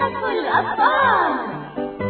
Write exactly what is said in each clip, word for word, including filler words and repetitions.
حديقة الأطفال.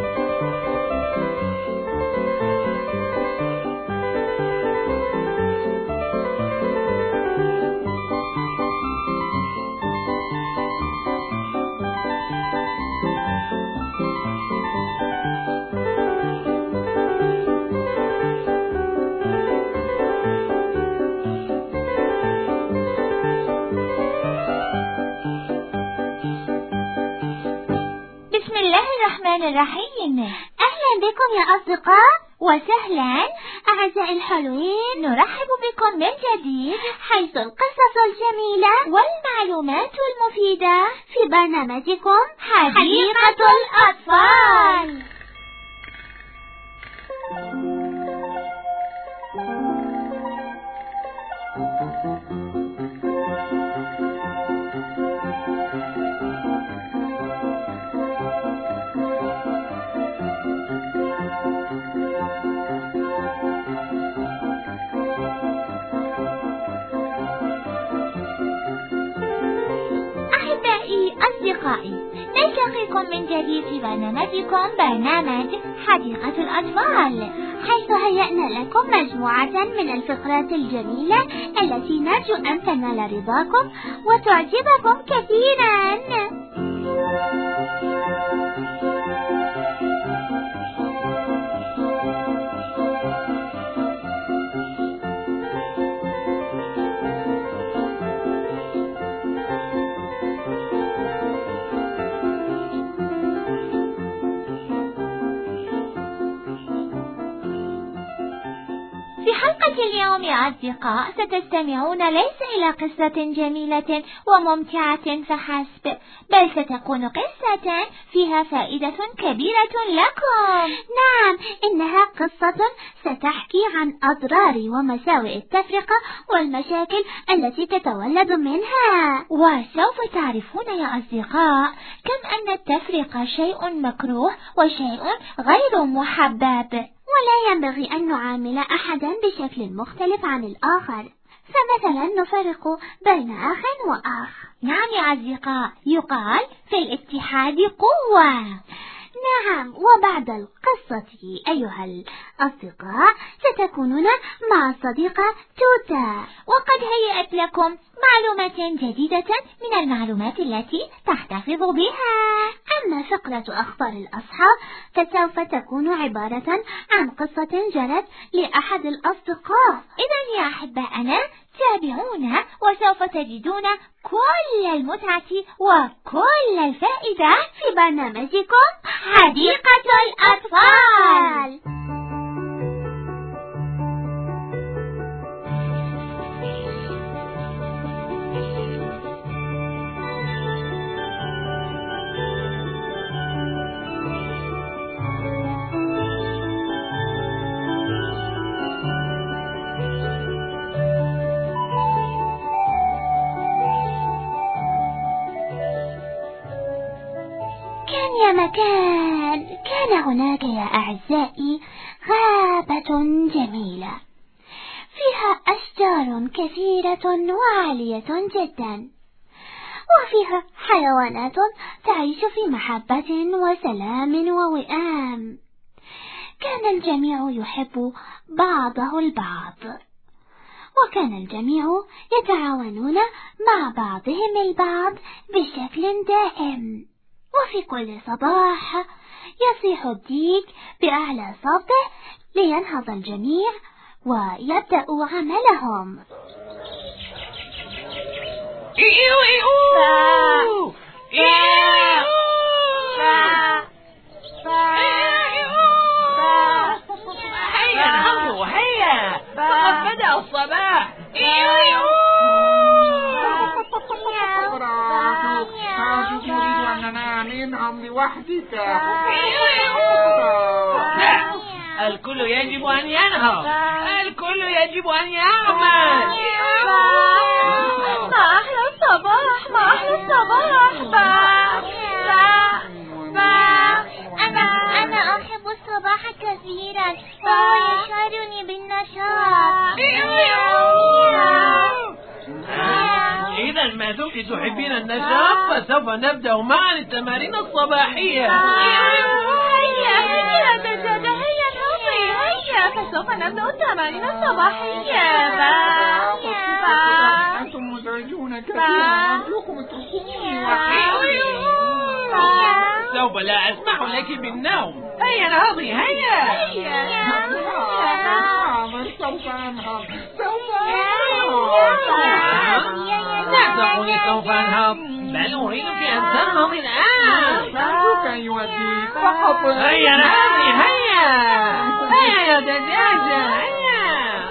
بسم الله الرحمن الرحيم. أهلا بكم يا أصدقاء. وسهلا أعزائي الحلوين، نرحب بكم من جديد حيث القصص الجميلة والمعلومات المفيدة في برنامجكم حديقة الأطفال. أحبائي أصدقائي، نلتقيكم من جديد في برنامجكم برنامج حديقة الأطفال، حيث هيأنا لكم مجموعة من الفقرات الجميلة التي نرجو أن تنال رضاكم وتعجبكم كثيرا. في حلقة اليوم يا أصدقاء ستستمعون ليس إلى قصة جميلة وممتعة فحسب، بل ستكون قصة فيها فائدة كبيرة لكم. نعم، إنها قصة ستحكي عن أضرار ومساوئ التفرقة والمشاكل التي تتولد منها. وسوف تعرفون يا أصدقاء كم أن التفرقة شيء مكروه وشيء غير محبب، ولا ينبغي أن نعامل أحدا بشكل مختلف عن الآخر، فمثلا نفرق بين أخ وأخ. نعم يا أصدقاء، يقال في الاتحاد قوة. نعم، وبعد القصة أيها الأصدقاء ستكونون مع الصديقة توتا، وقد هيأت لكم معلومات جديدة من المعلومات التي تحتفظ بها. أما فقرة أخبار الأصحاب فسوف تكون عبارة عن قصة جرت لأحد الأصدقاء. إذن يا أحبائنا تابعونا وسوف تجدون كل المتعة وكل الفائدة في برنامجكم حديقة الأطفال. يا مكان، كان هناك يا أعزائي غابة جميلة فيها أشجار كثيرة وعالية جدا، وفيها حيوانات تعيش في محبة وسلام ووئام. كان الجميع يحب بعضه البعض، وكان الجميع يتعاونون مع بعضهم البعض بشكل دائم. وفي كل صباح يصيح الديك بأعلى صوته لينهض الجميع ويبدأوا عملهم. إيو إيو هيا نهضوا هيا، فقد بدأ الصباح. إيو إيو ننام لوحدك. الكل يجب أن ينهض، الكل يجب أن يعمل. ما أحلى الصباح، ما أحلى الصباح. با با با أنا أنا أحب الصباح كثيرا، فهو يشعرني بالنشاط. إذا الآن ما دمت تحبين النشاط فسوف نبدأ معا التمارين الصباحية. هيا هيا دجاجة، هيا نوصي، هيا فسوف نبدأ التمارين الصباحية. أنتم مزعجون كثيرا، أرجوكم اتركوني وحيدي. سوف لا أسمح لك بالنوم. هيا نهضي، هيا هيا سوف أنهض، سوف لا تقولي سوف أنهض، بل أريدك أن تنهضي الآن. أرجوك أن يوديك فقط. هيا نهضي، هيا هيا يا دجاجة، هيا.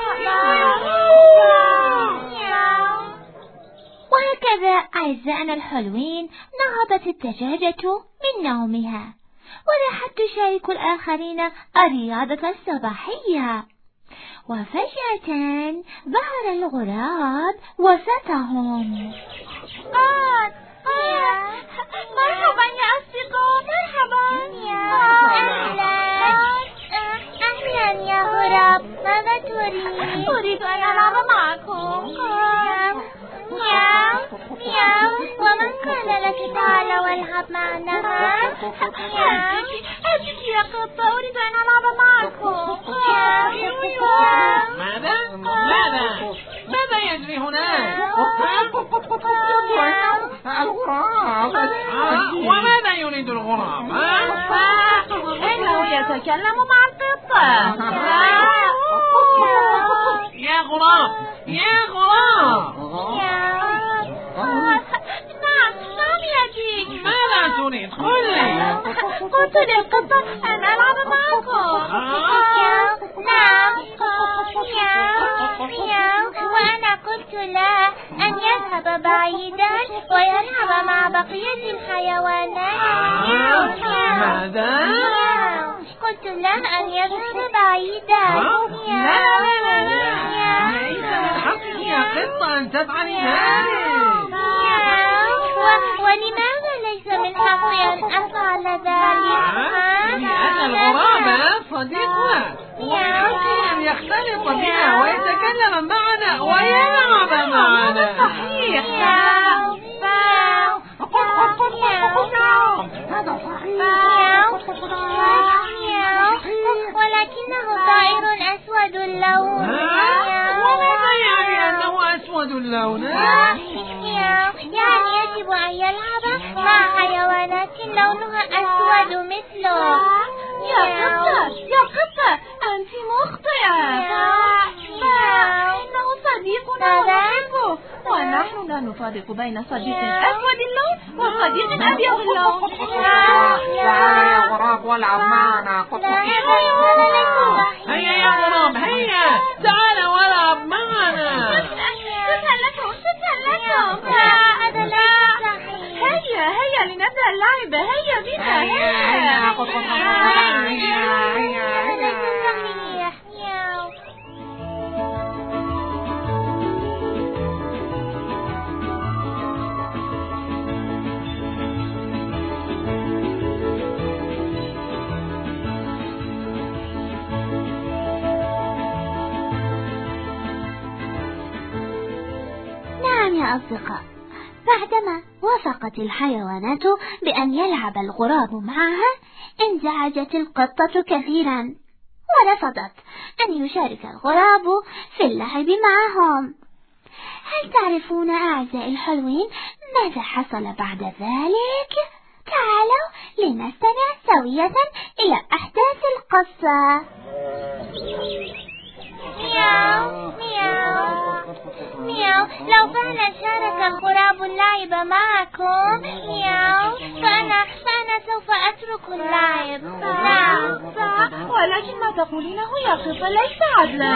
وهكذا أعزائنا الحلوين نهضت الدجاجة من نومها وراحت تشارك الآخرين الرياضة الصباحية. وفجأة ظهر الغراب وسطهم. آه آه مرحبا يا أصدقاء، مرحبا. أهلا أهلا يا غراب، ماذا تريد؟ أريد أن ألعب معكم. مياو مياو، ومن قال لك تعال والعب معنا؟ أجل يا قطة، أريد أن ألعب معكم. ماذا؟ ماذا؟ ماذا يجري هناك؟ الغراب. وماذا يريد الغراب؟ إنه يتكلم مع القطة. يا غراب، يا غراب. نعم نعم يا ديك. ماذا تريد؟ قل لي. قلت للقطة أن ألعب معكم. نعم مياو، وأنا قلت له أن يذهب بعيدا ويلعب مع بقية الحيوانات. ماذا؟ قلت له أن يذهب بعيدا. لا لا لا لا، ليس من حقك يا قطة أن تفعلي ذلك. ولماذا ليس من حقي أن أفعل ذلك؟ لأن الغراب صديقنا ومن حقه أن يختلط بنا ويتكلم معنا ويلعب معنا. صحيح. هذا صحيح. ولكنه طائر أسود اللون. وماذا يعني أنه أسود اللون؟ يعني يجب أن يلعب مع حيوانات لونها أسود مثله. يا قطة يا قطة، أنت مخطئة. إنه صديقنا ونحبه، ونحن لا نفرق بين صديق أسود اللون وصديق أبيض اللون. تعال يا غراب والعب معنا. هيا يا غراب، هيا تعال والعب معنا. تسلكم تسلكم. هذا لا. هيا هيا لنبدأ اللعب، هيا بنا. هيا نعم يا أصدقاء، بعدما وافقت الحيوانات بأن يلعب الغراب معها انزعجت القطة كثيرا ورفضت أن يشارك الغراب في اللعب معهم. هل تعرفون أعزائي الحلوين ماذا حصل بعد ذلك؟ تعالوا لنستمع سوية إلى أحداث القصة. مياو مياو مياو، لو فعلا شارك الغراب اللعب معكم مياو فأنا فأنا سوف أترك اللعب. نعم صح، ولكن ما تقولينه يا قطة ليس عدلا.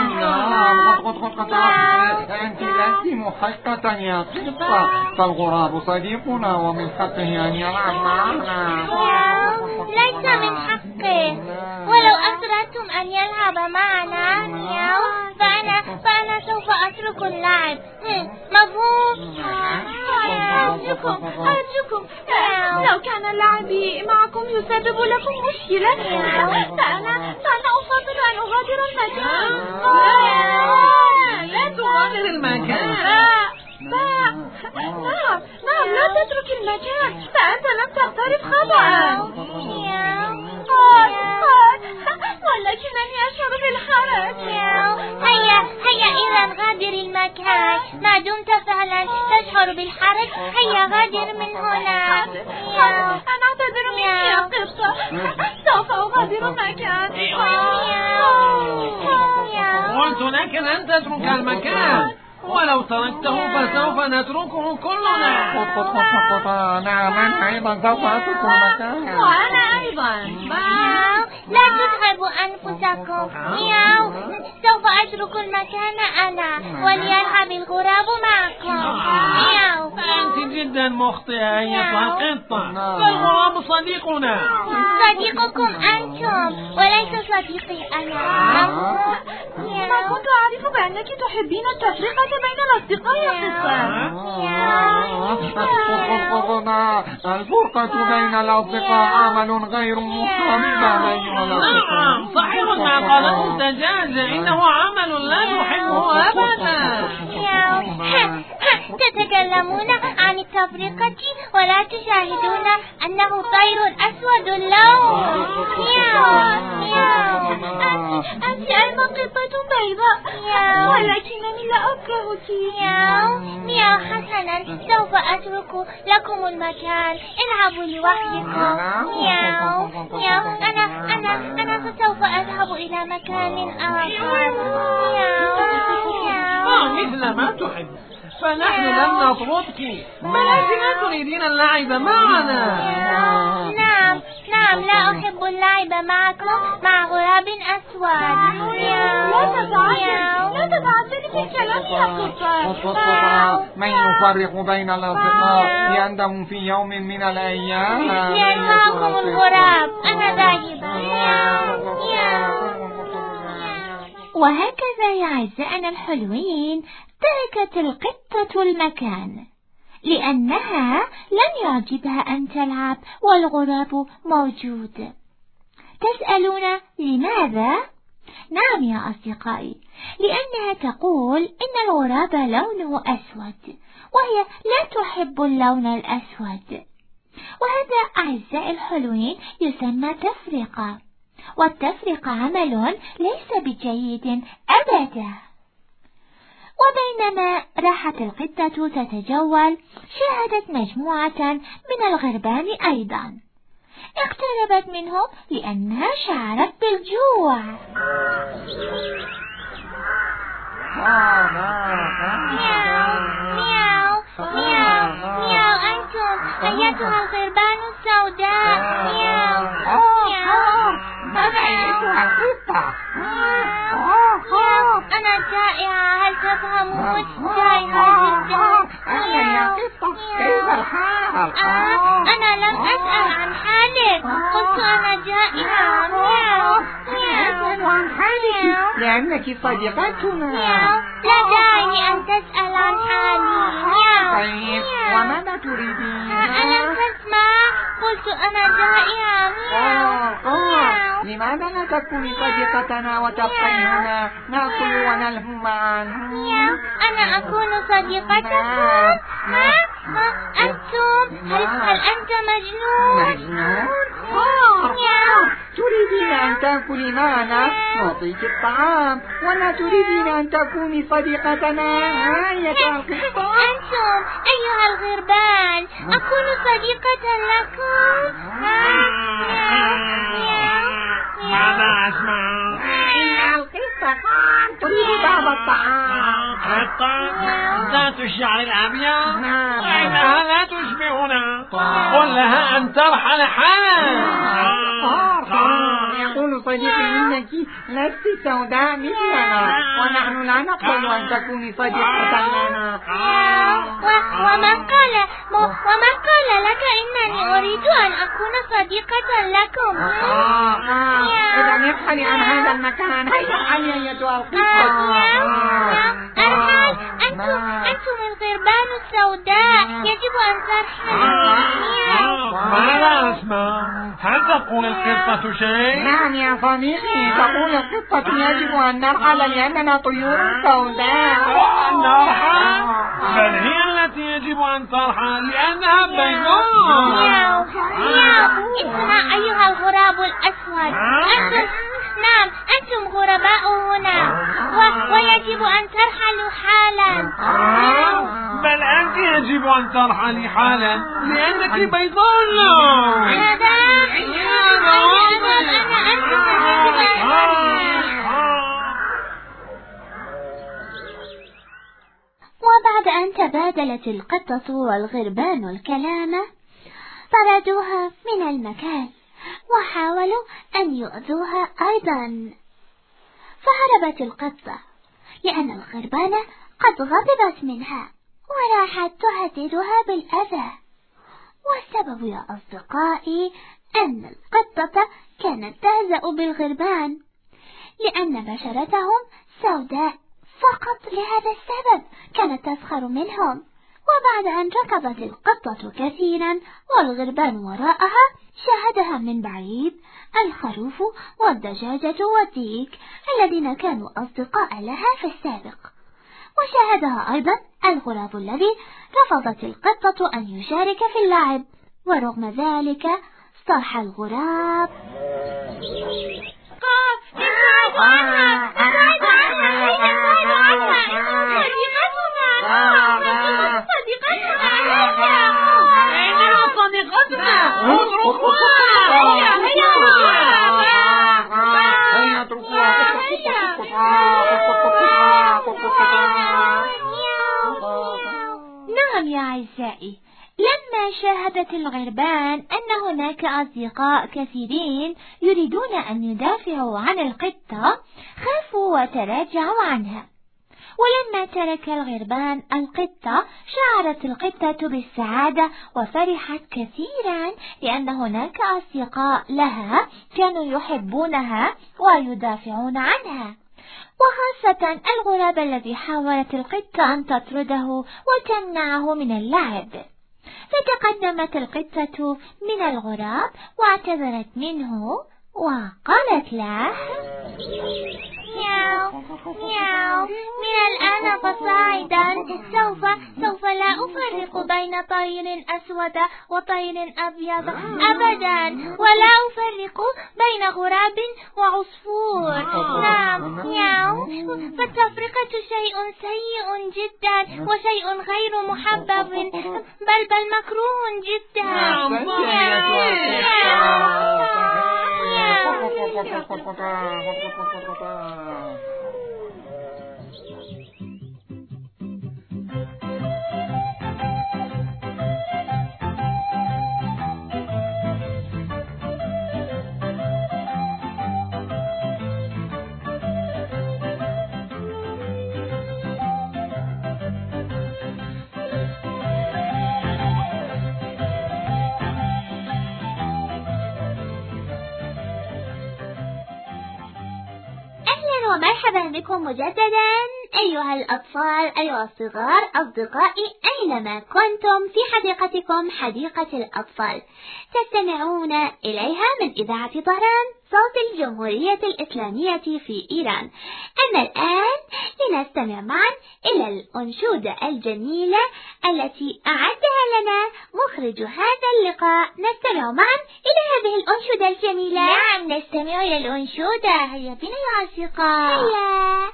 أنت لست محقة يا قطة، فالغراب صديقنا ومن حقه أن يلعب معنا. ليس من حقه، ولو أصررتم أن يلعب معنا مياو فأنا فأنا سوف أترك اللعب. مفهوم؟ أرجوكم أرجوكم، لو كان اللعب معكم يسبب لكم مشكلة فأنا فأنا أفضل أن أغادر المكان. لا تغادر المكان. لا لا المكان، فأنت لم تقترب خطأ. قال قال ولكنني أشعر بالحرج. هيا هيا إذا غادر المكان، ما دمت فعلا تشعر بالحرج. هيا غادر من هنا. أنا أعتذر منك يا قطة، سوف أغادر المكان. قلت لك لن تترك المكان، ولو تركته فسوف نتركه كلنا. خط خط خط خط. نعم أنا أيضا سوف أترك المكان. وأنا أيضا. لا تتعبوا أنفسكم. مياو، سوف أترك المكان أنا وليلعب الغراب معكم. مياو. أنت جدا مخطئة أيتها القطة، فالغراب صديقنا. صديقكم أنتم وليس صديقي أنا. ما كنت أعرف بأنك تحبين التفرقة بين الأصدقاء يا قطة. الفرقة بين الأصدقاء عمل غير محرم أيها الأصدقاء. صحيح ما قاله الدجاج، إنه عمل لا يحبه أبدا. تتكلمون عن التفرقة ولا تشاهدون أنه طير أسود اللون. مياو مياو. أنت أيضا قطة بيضاء، ولكنني لا أكرهك. مياو مياو. حسنا، سوف أترك لكم المكان، العبوا لوحدكم. مياو مياو. أنا أنا أنا سوف أذهب إلى مكان آخر. مياو آه مثل ما تحب، فنحن لم نطردك، بل أنت تريدين اللعب معنا. نعم نعم، لا أحب اللعب معكم مع غراب أسود. لا تتعجل لا تتعجل في الكلام يا قطة. من يفرق بين الأصدقاء يندم في يوم من الأيام. يلهاكم الغراب، أنا ذاهبة. وهكذا يا أعزائنا الحلوين تركت القطة المكان لأنها لم يعجبها أن تلعب والغراب موجود. تسألون لماذا؟ نعم يا أصدقائي، لأنها تقول إن الغراب لونه أسود وهي لا تحب اللون الأسود. وهذا أعزائي الحلوين يسمى تفرقة، والتفرقة عمل ليس بجيد أبدا. وبينما راحت القطة تتجول، شاهدت مجموعة من الغربان أيضا. اقتربت منهم لأنها شعرت بالجوع. مياو مياو مياو مياو. أنتم أيتها الغربان السوداء. مياو مياو. ماذا أيتها القطة؟ أنا جائعة، هل تفهمون؟ جائعة جدا. أهلا يا قطة، كيف الحال؟ أنا لم أسأل عن حالك، قلت أنا جائعة. مياو أسأل عن حالك لأنك صديقتنا. لا داعي أن تسأل عن حالي. طيب وماذا تريدين؟ ألم تسمع؟ قلت أنا جائعة. مياو. لماذا لا تكوني صديقتنا وتبقي هنا نأكل ونلهو معا؟ أنا أكون صديقتكم؟ ها؟ أنتم؟ هل, هل أنت مجنون؟ مجنون؟ تريدين أن تأكلي معنا؟ نعطيك الطعام. ولا تريدين أن تكوني صديقتنا؟ أنتم أيها الغربان، أكون صديقة لكم؟ ماذا أسمع؟ إن القطة تريد بعض الطعام. قطة ذات الشعر الأبيض؟ نعم. إنها لا تشبهنا، قل لها أن ترحل حالا. يقول صديقي إنك لست سوداء مثلنا، ونحن لا نقبل أن تكوني صديقة لنا. ومن قال ومن قال لك إنني أريد أن أكون صديقة لكم؟ إذا ارحلي عن هذا المكان. هيا ارحلي أيتها القطة. أرحل؟ أنتم الغربان السوداء، يجب أن ترحلوا. ماذا أسمع؟ هل تقول القطة شيء؟ نعم يا صديقي، تقول القطة يجب أن نرحل لأننا طيور سوداء. نرحل؟ بل هي التي يجب أن ترحل لأنها بيضاء. مياو مياو. اسمع أيها الغراب الأسود، أنتم نعم أنتم غرباء هنا و... ويجب أن ترحلوا حالا. بل أنت يجب أن ترحلي حالا لأنك بيضاء اللون. هذا وبعد أن تبادلت القطة والغربان الكلام طردوها من المكان وحاولوا أن يؤذوها أيضا، فهربت القطة لأن الغربان قد غضبت منها وراحت تهددها بالأذى. والسبب يا أصدقائي أن القطة كانت تهزأ بالغربان لأن بشرتهم سوداء، فقط لهذا السبب كانت تسخر منهم. وبعد أن ركضت القطة كثيرا والغربان وراءها شاهدها من بعيد الخروف والدجاجة والديك الذين كانوا أصدقاء لها في السابق، وشاهدها أيضا الغراب الذي رفضت القطة أن يشارك في اللعب، ورغم ذلك صاح الغراب: ابعدوا عنها ابعدوا عنها ابعدوا عنها صديقتنا صديقتنا إنها صديقتنا اتركوها. هيا اتركوها. نعم يا أعزائي، لما شاهدت الغربان أن هناك أصدقاء كثيرين يريدون أن يدافعوا عن القطة خافوا وتراجعوا عنها. ولما ترك الغربان القطة شعرت القطة بالسعادة وفرحت كثيرا لأن هناك أصدقاء لها كانوا يحبونها ويدافعون عنها، وخاصة الغراب الذي حاولت القطة أن تطرده وتمنعه من اللعب. فتقدمت القطة من الغراب واعتذرت منه وقالت له: مياو مياو، من الآن فصاعدا سوف سوف لا أفرق بين طير أسود وطير أبيض أبدا، ولا أفرق بين غراب وعصفور. نعم مياو، فالتفرقة شيء سيء جدا وشيء غير محبب، بل بل مكروه جدا. ومرحبا بكم مجددا أيها الأطفال، أيها الصغار، أصدقائي أينما كنتم في حديقتكم حديقة الأطفال تستمعون إليها من إذاعة طهران صوت الجمهورية الإسلامية في إيران. أما الآن لنستمع معا إلى الأنشودة الجميلة التي أعدها لنا مخرج هذا اللقاء. نستمع معا إلى هذه الأنشودة الجميلة. نعم نستمع إلى الأنشودة، هيا بنا يا أصدقاء. هيا.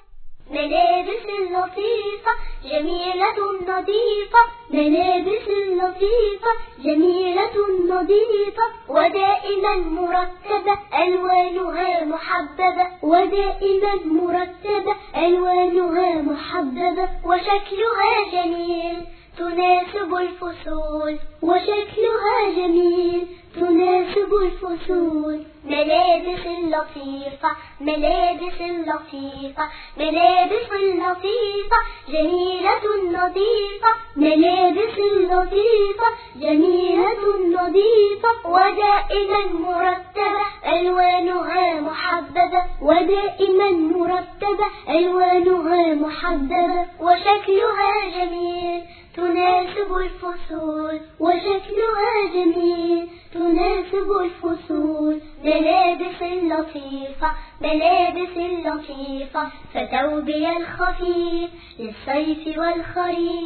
ملابس لطيفة جميلة نظيفة، ملابس لطيفة جميلة نظيفة، ودائما مرتبة ألوانها محببة، ودائما مرتبة ألوانها محببة، وشكلها جميل تناسب الفصول، وشكلها جميل تناسب الفصول. ملابس لطيفة ملابس لطيفة ملابس لطيفة جميلة نظيفة، ملابس لطيفة جميلة نظيفة، ودائما مرتبة ألوانها محببة، ودائما مرتبة ألوانها محببة، وشكلها جميل تناسب الفصول، وشكلها جميل تناسب الفصول. ملابس لطيفة ملابس لطيفة، فثوبي الخفيف للصيف والخريف،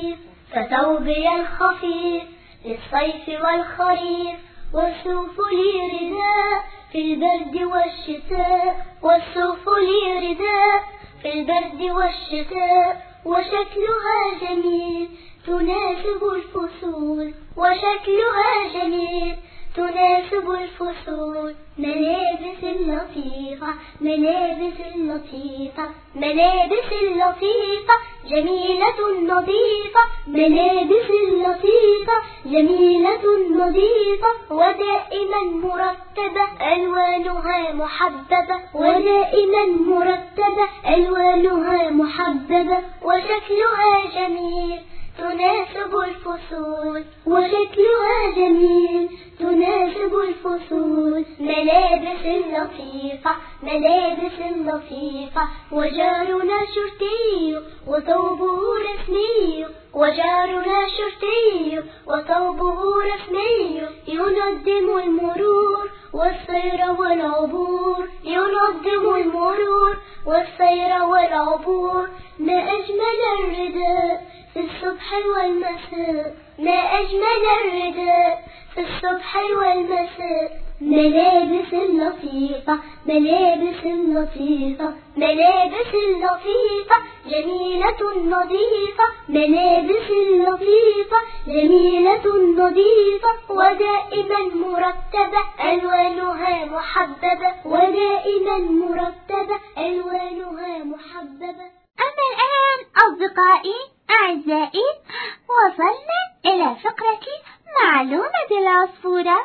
فثوبي الخفيف للصيف والخريف والصوف لي رداء في البرد والشتاء والصوف لي رداء في البرد والشتاء وشكلها جميل تناسب الفصول وشكلها جميل تناسب الفصول ملابس لطيفة ملابس لطيفة ملابس لطيفة جميلة نظيفة ملابس لطيفة جميلة نظيفة ودائما مرتبة ألوانها محببة ودائما مرتبة ألوانها محببة وشكلها جميل تناسب الفصول وشكلها جميل تناسب الفصول ملابس لطيفة ملابس لطيفة وجارنا شرطي وثوبه رسمي وجارنا شرطي وثوبه رسمي ينظم المرور والسير والعبور ينظم المرور والسير والعبور ما أجمل الرداء في الصبح والمساء ما أجمل الرداء في الصبح والمساء ملابس لطيفة ملابس لطيفة ملابس لطيفة جميلة نظيفة ملابس لطيفة جميلة نظيفة ودائما مرتبة ألوانها محببة ودائما مرتبة ألوانها محببة. أما الآن أصدقائي أعزائي وصلنا إلى فقرة معلومة العصفورة.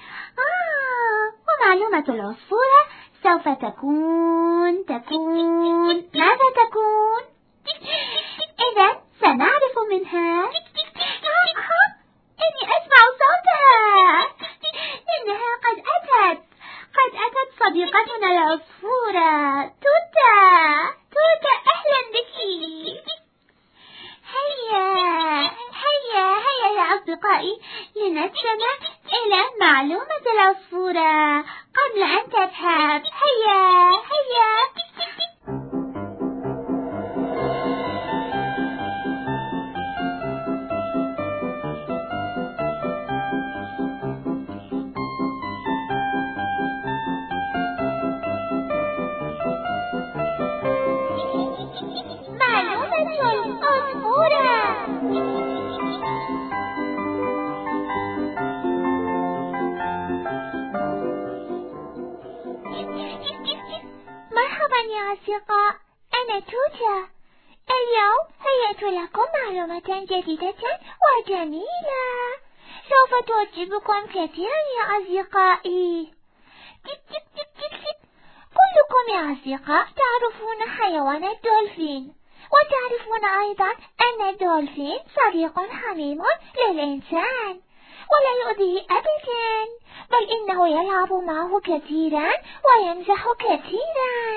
آه ومعلومة العصفورة سوف تكون تكون ماذا تكون؟ إذا سنعرف منها. آه إني أسمع صوتها، إنها قد أتت قد أتت صديقتنا العصفورة توتا. توتا أهلا بك. هيا هيا هيا يا أصدقائي لنستمع إلى معلومة العصفورة قبل أن تذهب. هيا هيا. مرحبا يا أصدقاء، أنا توتا. اليوم هيأت لكم معلومة جديدة وجميلة سوف تعجبكم كثيرا يا أصدقائي. كلكم يا أصدقاء تعرفون حيوان الدولفين، وتعرفون أيضا أن الدولفين صديق حميم للإنسان ولا يؤذيه أبدا، بل إنه يلعب معه كثيرا ويمزح كثيرا.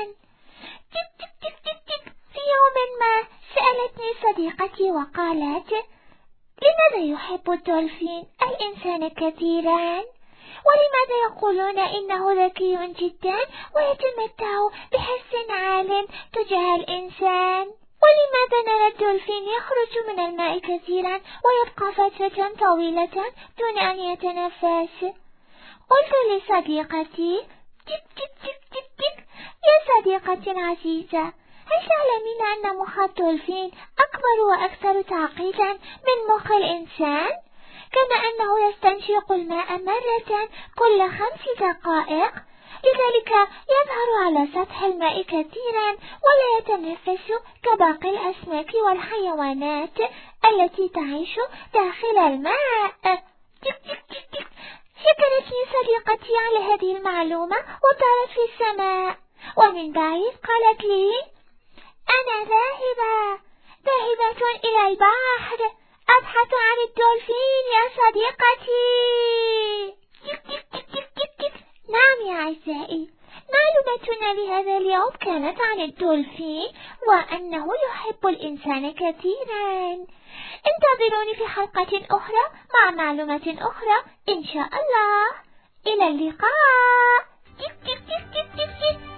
في يوم ما سألتني صديقتي وقالت: لماذا يحب الدولفين الإنسان كثيرا؟ ولماذا يقولون إنه ذكي جدا ويتمتع بحس عال تجاه الإنسان؟ ولماذا نرى الدولفين يخرج من الماء كثيرا ويبقى فترة طويلة دون أن يتنفس؟ قلت لصديقتي: تك تك تك تك تك يا صديقتي العزيزة، هل تعلمين أن مخ الدولفين أكبر وأكثر تعقيدا من مخ الإنسان؟ كما أنه يستنشق الماء مرة كل خمس دقائق، لذلك يظهر على سطح الماء كثيرا ولا يتنفس كباقي الأسماك والحيوانات التي تعيش داخل الماء. تك تك تك تك. شكرتني صديقتي على هذه المعلومة وطارت في السماء، ومن بعيد قالت لي: أنا ذاهبة ذاهبة إلى البحر أبحث عن الدولفين يا صديقتي. تك تك تك تك تك. نعم يا أعزائي، معلومتنا لهذا اليوم كانت عن الدولفين وأنه يحب الإنسان كثيرا. انتظروني في حلقة أخرى مع معلومة أخرى إن شاء الله. إلى اللقاء. تك تك تك تك تك تك.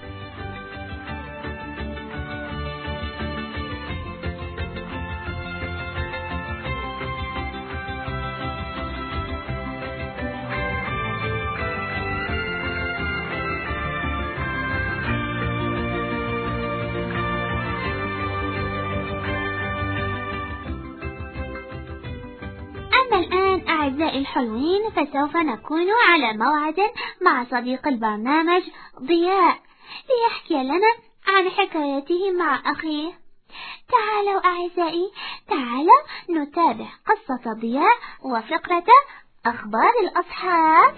أما الآن أعزائي الحلوين فسوف نكون على موعد مع صديق البرنامج ضياء ليحكي لنا عن حكايته مع أخيه. تعالوا أعزائي، تعالوا نتابع قصة ضياء وفقرة أخبار الأصحاب.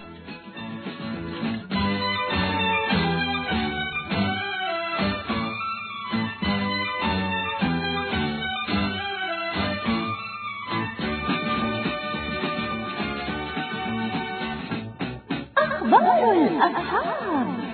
أخبار الأصحاب.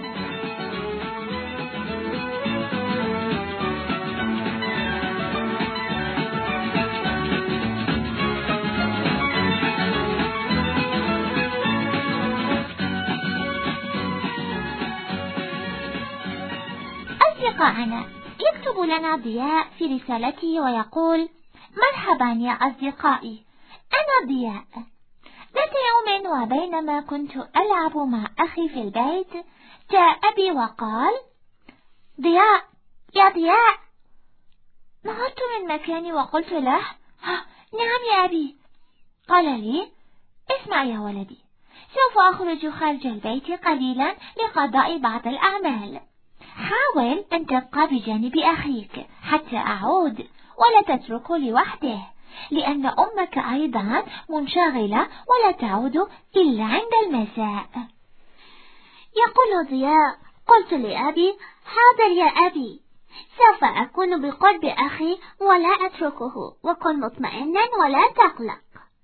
أصدقائنا، يكتب لنا ضياء في رسالته ويقول: مرحبا يا أصدقائي، أنا ضياء. ذات يوم وبينما كنت ألعب مع أخي في البيت جاء أبي وقال: ضياء يا ضياء. نهضت من مكاني وقلت له: نعم يا أبي. قال لي: اسمع يا ولدي، سوف أخرج خارج البيت قليلا لقضاء بعض الأعمال. حاول أن تبقى بجانب أخيك حتى أعود، ولا تتركه لوحده، لأن أمك أيضا منشغلة ولا تعود إلا عند المساء. يقول ضياء: قلت لأبي: حاضر يا أبي، سوف أكون بقرب أخي ولا أتركه، وكن مطمئنا ولا تقلق.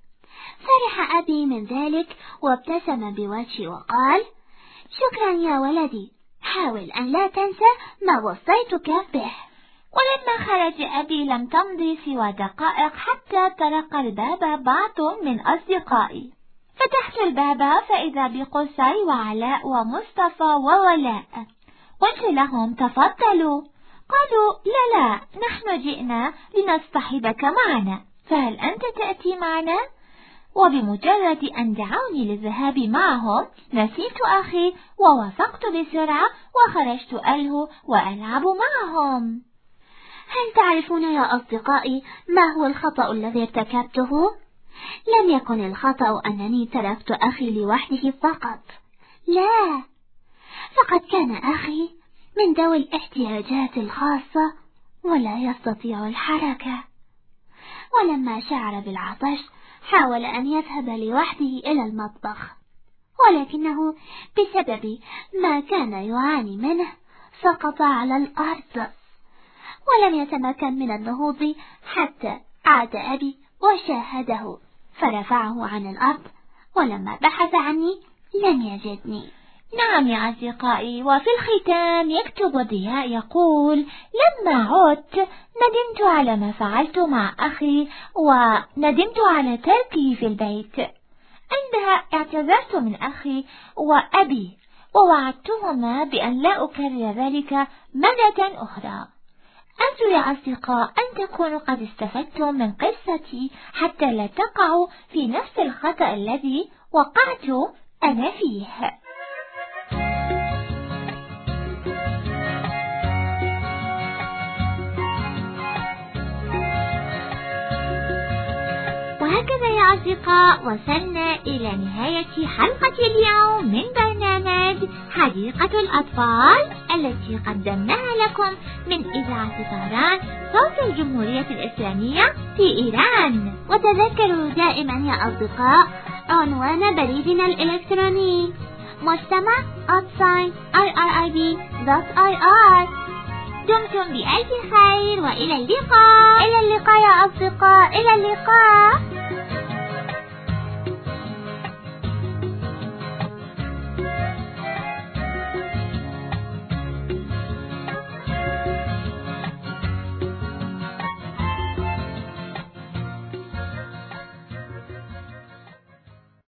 فرح أبي من ذلك وابتسم بوجهي وقال: شكرا يا ولدي، حاول أن لا تنسى ما وصيتك به. ولما خرج أبي لم تمضي سوى دقائق حتى طرق الباب بعض من أصدقائي. فتحت الباب فإذا بقصي وعلاء ومصطفى وولاء. قلت لهم: تفضلوا. قالوا: لا لا، نحن جئنا لنصطحبك معنا، فهل أنت تأتي معنا؟ وبمجرد أن دعوني للذهاب معهم نسيت أخي ووثقت بسرعة وخرجت ألهو وألعب معهم. هل تعرفون يا أصدقائي ما هو الخطأ الذي ارتكبته؟ لم يكن الخطأ أنني تركت أخي لوحده فقط، لا، فقد كان أخي من ذوي الاحتياجات الخاصة ولا يستطيع الحركة. ولما شعر بالعطش حاول أن يذهب لوحده إلى المطبخ، ولكنه بسبب ما كان يعاني منه سقط على الأرض ولم يتمكن من النهوض حتى عاد أبي وشاهده فرفعه عن الأرض، ولما بحث عني لم يجدني. نعم يا أصدقائي، وفي الختام يكتب ضياء يقول: لما عدت ندمت على ما فعلت مع أخي وندمت على تركه في البيت. عندها اعتذرت من أخي وأبي ووعدتهما بأن لا أكرر ذلك مرة أخرى. أرجو يا أصدقاء أن تكونوا قد استفدتم من قصتي حتى لا تقعوا في نفس الخطأ الذي وقعت أنا فيه. وهكذا يا أصدقاء وصلنا إلى نهاية حلقة اليوم من برنامج حديقة الأطفال التي قدمناها لكم من إذاعة طهران صوت الجمهورية الإسلامية في إيران. وتذكروا دائما يا أصدقاء عنوان بريدنا الإلكتروني مجتمع آت آي آر آي بي دوت آي آر. دمتم بألف خير وإلى اللقاء. إلى اللقاء يا أصدقاء، إلى اللقاء.